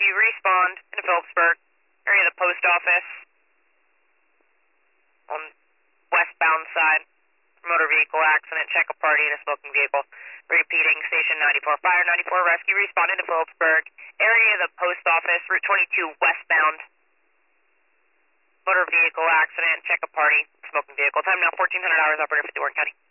respond in Phillipsburg, area of the post office, on westbound side, motor vehicle accident, check a party in a smoking vehicle. Repeating, station 94, fire 94, rescue responded to Phillipsburg, area of the post office, route 22 westbound, motor vehicle accident, check a party, smoking vehicle. Time now 1400 hours, operator 50 Warren County.